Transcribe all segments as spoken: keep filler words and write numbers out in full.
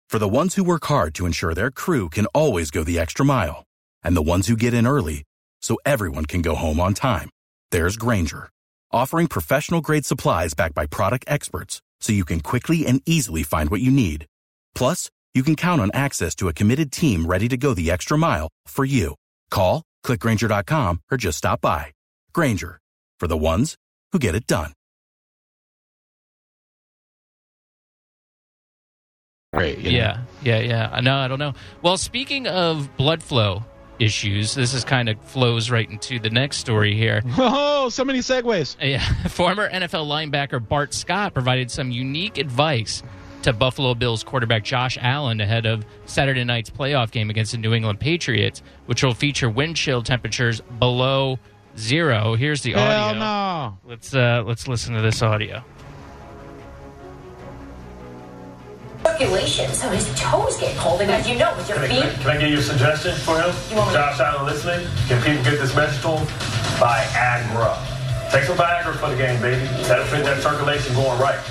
For the ones who work hard to ensure their crew can always go the extra mile, and the ones who get in early so everyone can go home on time, there's Grainger, offering professional-grade supplies backed by product experts so you can quickly and easily find what you need. Plus, you can count on access to a committed team ready to go the extra mile for you. Call, click Grainger dot com, or just stop by. Grainger, for the ones who get it done. Great. You know? Yeah, yeah, yeah. No, I don't know. Well, speaking of blood flow issues, this is kind of flows right into the next story here. Oh, so many segues. Yeah, former N F L linebacker Bart Scott provided some unique advice to Buffalo Bills quarterback Josh Allen ahead of Saturday night's playoff game against the New England Patriots, which will feature wind chill temperatures below zero. Here's the Hell audio. no. Let's uh, let's listen to this audio. Circulation, so his toes get cold, and as you know, with your Can I, feet. can I, can I give you a suggestion for him? You want me- Josh Allen listening? Can people get this message to him? Viagra. Take some Viagra for the game, baby. That'll fit that circulation going right.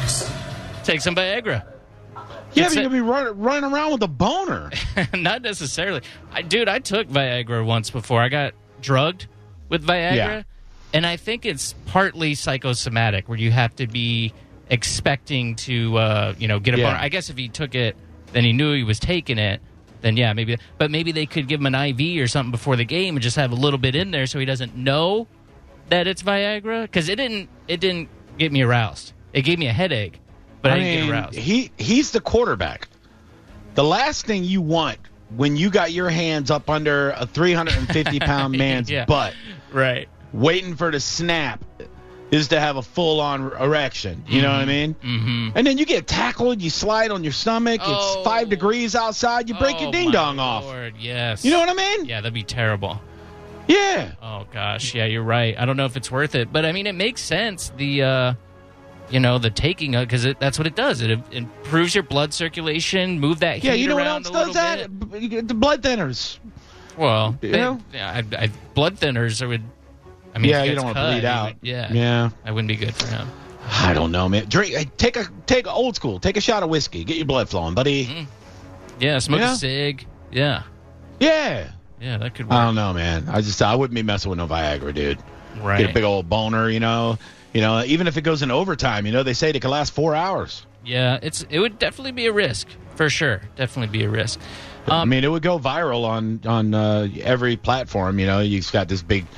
Take some Viagra. Yeah, It's but a- you're going to be run, running around with a boner. Not necessarily. I, dude, I took Viagra once before. I got drugged with Viagra, Yeah. and I think it's partly psychosomatic, where you have to be expecting to, uh, you know, get a Yeah. boner. I guess if he took it, then he knew he was taking it, then yeah, maybe. But maybe they could give him an I V or something before the game and just have a little bit in there so he doesn't know that it's Viagra. Because it didn't, it didn't get me aroused. It gave me a headache, but I, I didn't mean, get aroused. he he's the quarterback. The last thing you want when you got your hands up under a three hundred fifty pound man's Yeah. butt Right. waiting for the snap is to have a full-on erection. You know what I mean? Mm-hmm. And then you get tackled, you slide on your stomach, Oh. it's five degrees outside, you break Oh, your ding-dong my off. Lord, yes. You know what I mean? Yeah, that'd be terrible. Yeah. Oh gosh, yeah, you're right. I don't know if it's worth it, but I mean, it makes sense. The, uh, you know, the taking of because that's what it does. It improves your blood circulation, move that heat Yeah, you know what around else a does little that? bit. B- you get The blood thinners. Well, You they- know? yeah, I, I, blood thinners would. I mean, Yeah, if he you gets don't wanna cut, bleed he out. would- yeah, Yeah. that wouldn't be good for him. I don't know, man. Drink. hey, Take a take a old school. Take a shot of whiskey. Get your blood flowing, buddy. Mm-hmm. Yeah, smoke Yeah. a cig. Yeah, Yeah. yeah, that could work. I don't know, man. I just I wouldn't be messing with no Viagra, dude. right. Get a big old boner, you know. You know, even if it goes in overtime, you know, they say it can last four hours. Yeah, it's it would definitely be a risk for sure. Definitely be a risk. I Um, mean, it would go viral on on uh, every platform. You know, you've got this big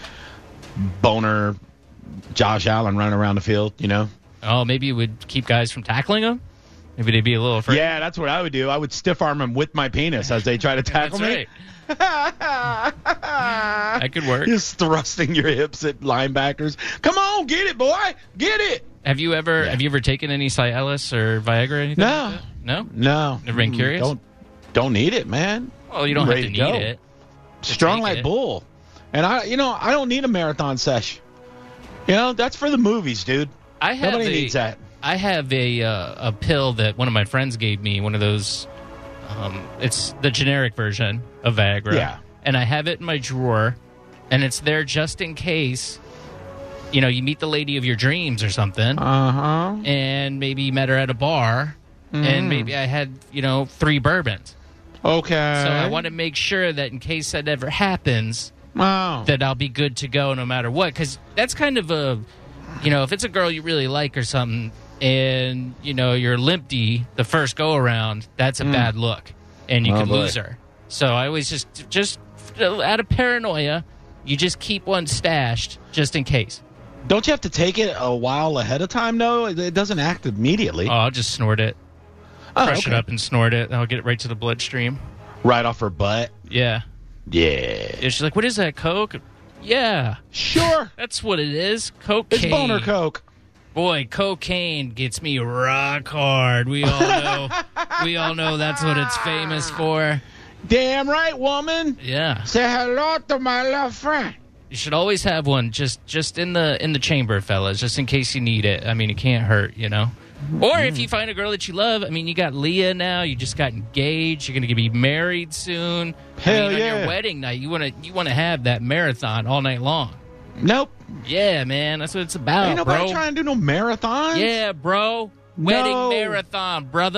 boner Josh Allen running around the field. You know. oh, maybe it would keep guys from tackling him. Maybe they'd be a little afraid. Yeah, that's what I would do. I would stiff arm them with my penis as they try to tackle That's me. right. That could work. Just thrusting your hips at linebackers. Come on, get it, boy, get it. Have you ever Yeah. have you ever taken any Cialis or Viagra or anything? No. like that? No. No, Never been Mm, curious? Don't don't need it, man. Well, you don't I'm have ready to to need go. it. Strong take like it. bull, and I, you know, I don't need a marathon sesh. You know, that's for the movies, dude. I have Nobody a, needs that. I have a uh, a pill that one of my friends gave me. One of those. Um, it's the generic version of Viagra. Yeah. And I have it in my drawer, and it's there just in case. You know, you meet the lady of your dreams or something, Uh huh. and maybe you met her at a bar, and maybe I had you know three bourbons. Okay. So I want to make sure that in case that ever happens, Wow. that I'll be good to go no matter what. Because that's kind of a, you know, if it's a girl you really like or something, and you know you're limpy the first go around, that's a bad look, and you Oh, could boy. lose her. So I always just, just out of paranoia, you just keep one stashed just in case. Don't you have to take it a while ahead of time, though? It it doesn't act immediately. Oh, I'll just snort it, Oh, crush okay. it up and snort it. I'll get it right to the bloodstream. Right off her butt. Yeah. Yeah. And she's like, "What is that, Coke?" Yeah, Sure. that's what it is. Cocaine. It's boner coke. Boy, cocaine gets me rock hard. We all know. we all know that's what it's famous for. Damn right, woman. Yeah, Say hello to my little friend. you should always have one just just in the in the chamber, fellas, just in case you need it. I mean, it can't hurt, you know. Or if you find a girl that you love, I mean, you got Leah now. You just got engaged. You're going to be married soon. Hell I mean, yeah. on your wedding night, you want to you want to have that marathon all night long. Nope. Yeah, man, that's what it's about, Ain't nobody bro. trying to do no marathons. Yeah, bro. Wedding No. marathon, brother.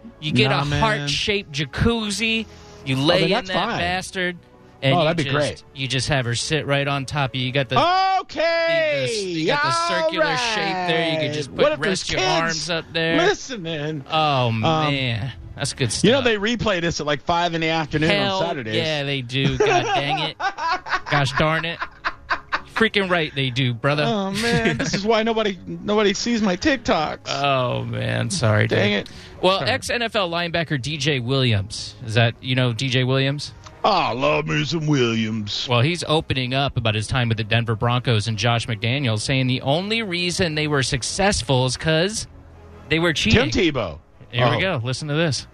You get Nah, a man. heart-shaped jacuzzi. You lay then in that's that fine. bastard. And Oh, you that'd be just, great. You just have her sit right on top of you. You got the Okay. You, you got the circular All shape there. You can right. just What put if there's rest your kids arms up there. listening? Oh man, that's good stuff. You know they replay this at like five in the afternoon Hell, on Saturdays. yeah, they do. God dang it. Gosh darn it. Freaking right they do, brother. Oh man, this is why nobody nobody sees my TikToks. Oh man, sorry. Dang dude. it. Well, Sorry. ex-N F L linebacker D J Williams. Is that you know D J Williams? Oh, I love me some Williams. Well, he's opening up about his time with the Denver Broncos and Josh McDaniels, saying the only reason they were successful is because they were cheating. Tim Tebow. Here Oh. we go. Listen to this.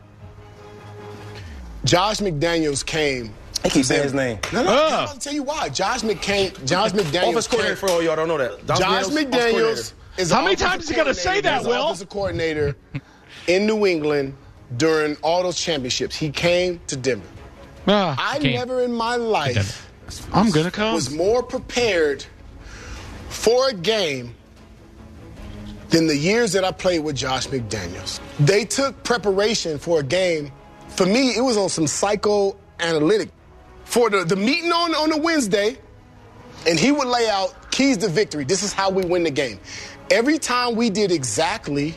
Josh McDaniels came. I keep saying his name. No, no, Ah. I'm about to tell you why. Josh McCain, Josh McDaniels. Offense coordinator for all y'all don't know that. Don Josh Daniels, offense McDaniels coordinator. is How the many offensive times is he gonna say coordinator- that, he's the Will? offensive coordinator in New England during all those championships. He came to Denver. Ah, I Came. never in my life I'm gonna come. was more prepared for a game than the years that I played with Josh McDaniels. They took preparation for a game. For me, it was on some psychoanalytic. For the, the meeting on, on a Wednesday, and he would lay out keys to victory. This is how we win the game. Every time we did exactly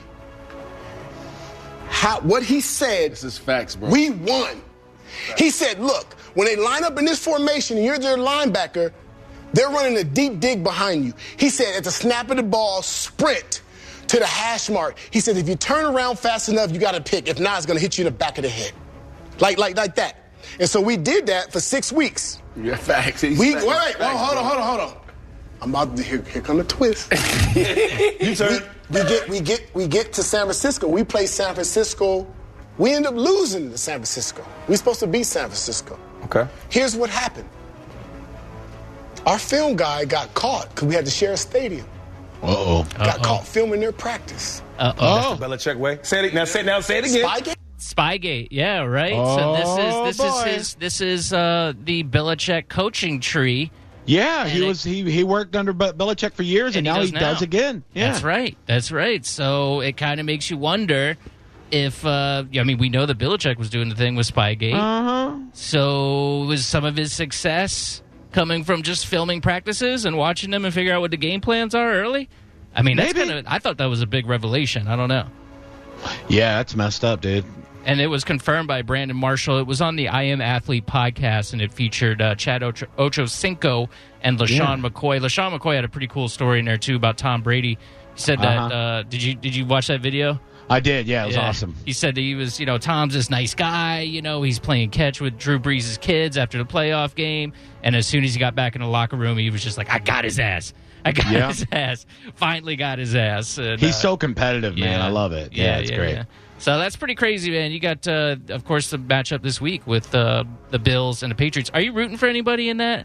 how what he said, This is facts, bro. we won. He said, look, when they line up in this formation and you're their linebacker, they're running a deep dig behind you. He said, at the snap of the ball, sprint to the hash mark. He said, if you turn around fast enough, you got to pick. If not, it's going to hit you in the back of the head. Like, like, like that. And so we did that for six weeks. Yeah, facts. He's We, facts. wait, wait, Facts, hold on, bro. hold on, hold on. I'm about to, here, here come the twist. You turn. We, we get, we get, we get to San Francisco. We play San Francisco. We end up losing to San Francisco. We're supposed to beat San Francisco. Okay. Here's what happened. Our film guy got caught because we had to share a stadium. Uh-oh. Got Uh-oh. caught filming their practice. Uh-oh. Belichick way. Say it now. Say it now. Say it again. Spygate? Spygate, yeah, right. Oh, so this is this boy. is his this is uh, the Belichick coaching tree. Yeah, he And it- was he he worked under Be- Belichick for years, and, And he now does he now. does again. Yeah, That's right. That's right. So it kind of makes you wonder if uh, I mean we know that Belichick was doing the thing with Spygate. Uh huh. So was some of his success coming from just filming practices and watching them and figure out what the game plans are early? I mean, that's Maybe. kind of. I thought that was a big revelation. I don't know. Yeah, that's messed up, dude. And it was confirmed by Brandon Marshall. It was on the I Am Athlete podcast, and it featured uh, Chad Ocho- Ochocinco and LaShawn Yeah. McCoy. LaShawn McCoy had a pretty cool story in there too about Tom Brady. He said that. Uh-huh. Uh, did you did you watch that video? I did. Yeah, it was Yeah. awesome. He said that he was, you know, Tom's this nice guy. You know, he's playing catch with Drew Brees' kids after the playoff game. And as soon as he got back in the locker room, he was just like, I got his ass. I got Yeah. his ass. Finally got his ass. And, He's uh, so competitive, man. yeah. I love it. Yeah, it's yeah, great. yeah. So that's pretty crazy, man. You got, uh, of course, the matchup this week with uh, the Bills and the Patriots. Are you rooting for anybody in that?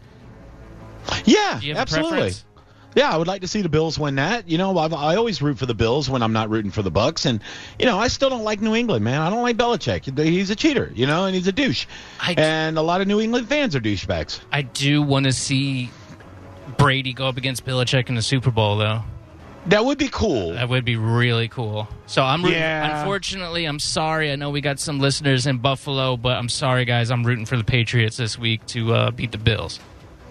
Yeah, Do you have a absolutely. preference? Yeah, I would like to see the Bills win that. You know, I've, I always root for the Bills when I'm not rooting for the Bucks, and you know, I still don't like New England, man. I don't like Belichick. He's a cheater, you know, and he's a douche. I- and a lot of New England fans are douchebags. I do want to see Brady go up against Belichick in the Super Bowl, though. That would be cool. That would be really cool. So I'm rooting, Yeah. unfortunately, I'm sorry. I know we got some listeners in Buffalo, but I'm sorry, guys. I'm rooting for the Patriots this week to uh, beat the Bills.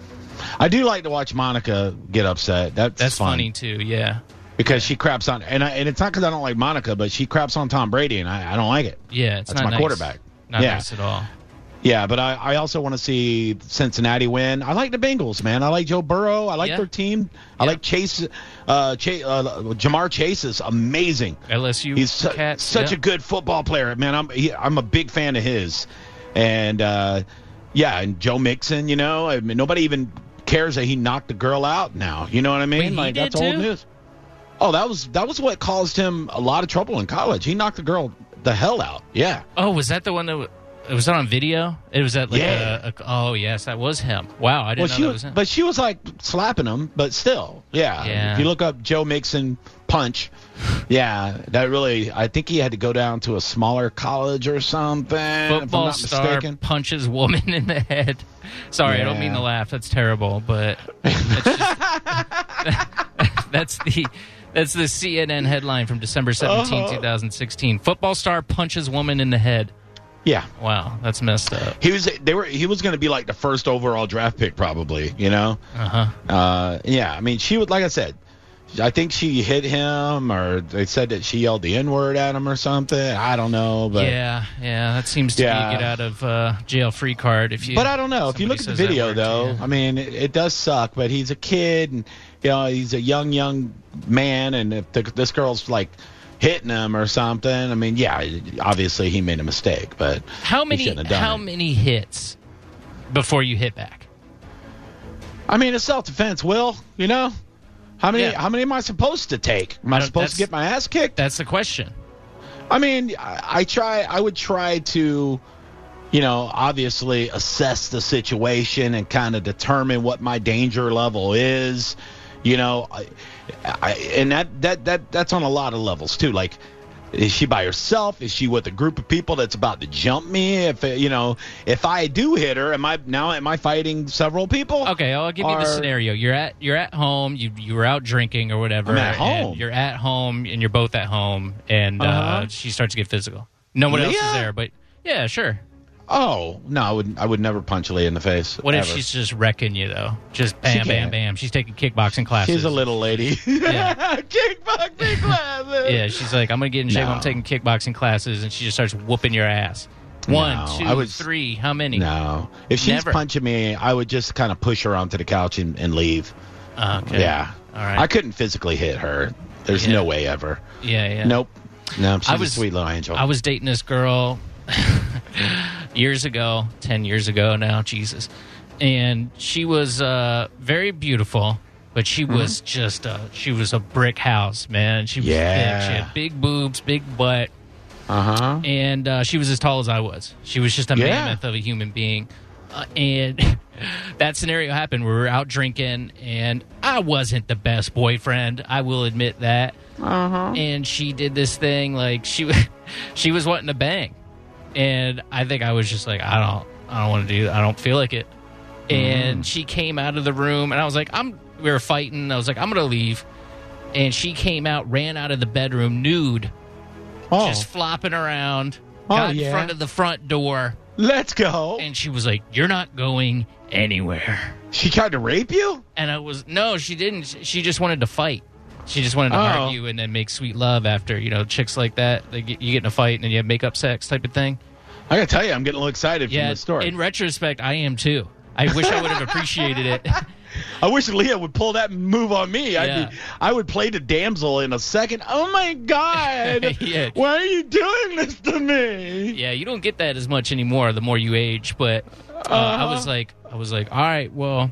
I do like to watch Monica get upset. That's, That's fun funny too. Yeah, because she craps on, and I, and it's not because I don't like Monica, but she craps on Tom Brady, and I, I don't like it. yeah. It's That's not my nice. quarterback. Not Yeah. nice at all. Yeah, but I, I also want to see Cincinnati win. I like the Bengals, man. I like Joe Burrow. I like Yeah. their team. I Yeah. like Chase. Uh, Chase uh, Jamar Chase is amazing. L S U He's su- Cats, such yeah. a good football player, man. I'm he, I'm a big fan of his, and uh, yeah, and Joe Mixon. You know, I mean, nobody even cares that he knocked the girl out now. You know what I mean? Wait, he like did that's old too? news. Oh, that was that was what caused him a lot of trouble in college. He knocked the girl the hell out. Yeah. Oh, was that the one that w- it was that on video? It was at like Yeah. a, a oh yes, that was him. Wow, I didn't Well, know she that was, was him. but she was like slapping him, but still, yeah. Yeah. If you look up Joe Mixon punch, yeah, that really, I think he had to go down to a smaller college or something. if I'm Football not star mistaken. punches woman in the head. Sorry, I don't mean Yeah. to laugh. That's terrible, but that's, just, that's the That's the C N N headline from December seventeenth, Uh-huh. twenty sixteen. Football star punches woman in the head. Yeah. Wow, that's messed up. He was they were he was going to be like the first overall draft pick probably, you know? Uh-huh. Uh yeah, I mean, she would like I said, I think she hit him or they said that she yelled the N-word at him or something. I don't know, but yeah, yeah, that seems to Yeah. be a get out of uh, jail free card if you But I don't know. If you look at the somebody says that video word though, to you. I mean, it, it does suck, but he's a kid and you know, he's a young young man and if the, this girl's like hitting him or something, I mean, yeah, obviously he made a mistake, but How he many shouldn't have done how it. many hits before you hit back? I mean, it's self-defense, Will, you know? How many Yeah. how many am I supposed to take? Am I I don't- supposed that's- to get my ass kicked? That's the question. I mean, I, I try I would try to you know, obviously assess the situation and kind of determine what my danger level is, you know, I, I, and that, that that that's on a lot of levels too. Like, is she by herself? Is she with a group of people that's about to jump me? If you know, if I do hit her, am I now am I fighting several people? Okay, I'll give you the Or- scenario. You're at you're at home. You you were out drinking or whatever. I'm at and home. You're at home, and you're both at home, and uh, Uh-huh. she starts to get physical. No one else is Leah? there, but yeah, sure. Oh no, I would I would never punch Leah in the face. What if ever. she's just wrecking you though? Just She bam, bam, can't. bam. She's taking kickboxing classes. She's a little lady. Yeah. Kickboxing classes. Yeah, she's like, I'm gonna get in shape. No. I'm taking kickboxing classes, and she just starts whooping your ass. One, No, two, I would- three. How many? No, if she's Never. punching me, I would just kind of push her onto the couch and, and leave. Uh, okay. Yeah. All right. I couldn't physically hit her. There's Yeah. no way ever. Yeah, yeah. Nope. No, she's I was- a sweet little angel. I was dating this girl years ago, ten years ago now, Jesus. And she was uh, very beautiful, but she Mm-hmm. was just a, she was a brick house, man. She was Yeah. thick. She had big boobs, big butt, Uh-huh. and uh, she was as tall as I was. She was just a Yeah. mammoth of a human being. Uh, and that scenario happened. We were out drinking, and I wasn't the best boyfriend. I will admit that. Uh-huh. And she did this thing like she was, she was wanting to bang, and I think I was just like, I don't, I don't want to do that. I don't feel like it. And she came out of the room, and I was like, I'm. We were fighting. I was like, I'm gonna leave. And she came out, ran out of the bedroom nude, Oh, just flopping around, Oh, got in yeah. front of the front door, let's go. and she was like, "You're not going anywhere." She tried to rape you? And I was, no, she didn't. She just wanted to fight. She just wanted to Oh. argue and then make sweet love after, you know, chicks like that. They get, you get in a fight and then you have makeup sex type of thing. I gotta tell you, I'm getting a little excited from Yeah, this story. in retrospect, I am too. I wish I would have appreciated it. I wish Leah would pull that move on me. Yeah. I'd be, I would play the damsel in a second. Oh my God! Yeah. Why are you doing this to me? Yeah, you don't get that as much anymore the more you age. But uh, I was like, I was like, all right, well,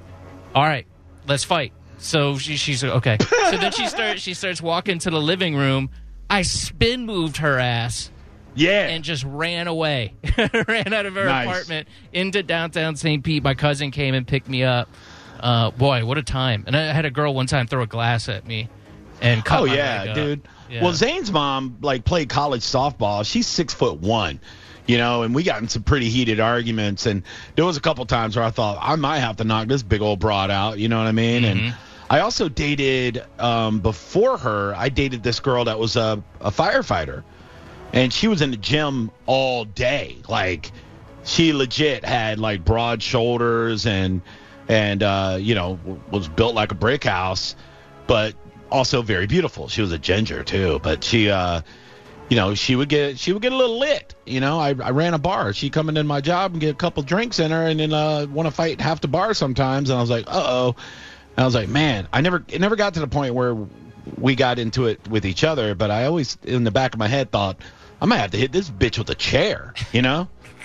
all right, let's fight. So she, she's like, okay. So then she starts, she starts walking to the living room. I spin moved her ass. Yeah. And just ran away. Ran out of her Nice. apartment into downtown Saint Pete. My cousin came and picked me up. Uh, boy, what a time. And I had a girl one time throw a glass at me and cut Oh my yeah, leg up. dude. Yeah. Well, Zane's mom like played college softball. She's six foot one, you know, and we got in some pretty heated arguments. And there was a couple times where I thought I might have to knock this big old broad out. You know what I mean? Mm-hmm. And I also dated um, before her. I dated this girl that was a, a firefighter, and she was in the gym all day. Like she legit had like broad shoulders and and uh, you know w- was built like a brick house, but also very beautiful. She was a ginger too, but she, uh, you know, she would get she would get a little lit. You know, I, I ran a bar. She'd come into my job and get a couple drinks in her, and then uh, want to fight half the bar sometimes. And I was like, uh oh. And I was like, man, I never it never got to the point where we got into it with each other, but I always in the back of my head thought I might have to hit this bitch with a chair. You know.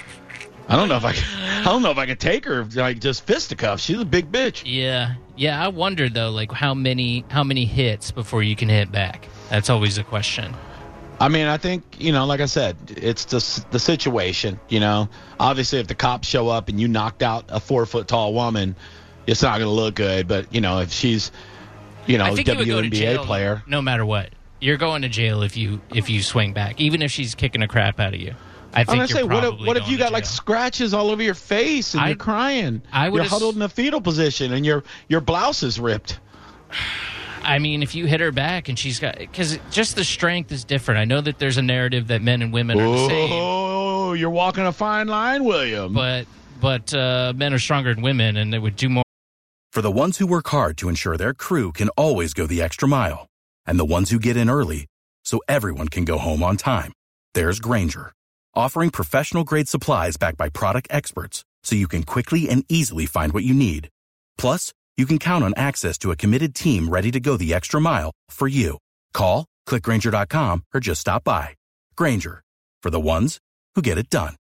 I don't know if I can, I don't know if I can take her like just fisticuffs. She's a big bitch. Yeah. Yeah, I wondered, though, like, how many how many hits before you can hit back? That's always a question. I mean, I think, you know, like I said, it's the the situation, you know. Obviously, if the cops show up and you knocked out a four-foot-tall woman, it's not going to look good. But, you know, if she's, you know, I think you would go to W N B A jail, player. no matter what. You're going to jail if you if you swing back, even if she's kicking the crap out of you. I I'm think gonna you're say, what if, probably what if going you to got like jail. scratches all over your face and I- you're crying? I would you're ass- huddled in a fetal position and your your blouse is ripped. I mean, if you hit her back and she's got, because just the strength is different. I know that there's a narrative that men and women are the same. Oh, you're walking a fine line, William. But but uh, men are stronger than women, and they would do more. For the ones who work hard to ensure their crew can always go the extra mile, and the ones who get in early so everyone can go home on time, there's Grainger, offering professional-grade supplies backed by product experts so you can quickly and easily find what you need. Plus, you can count on access to a committed team ready to go the extra mile for you. Call, click Grainger dot com, or just stop by. Grainger, for the ones who get it done.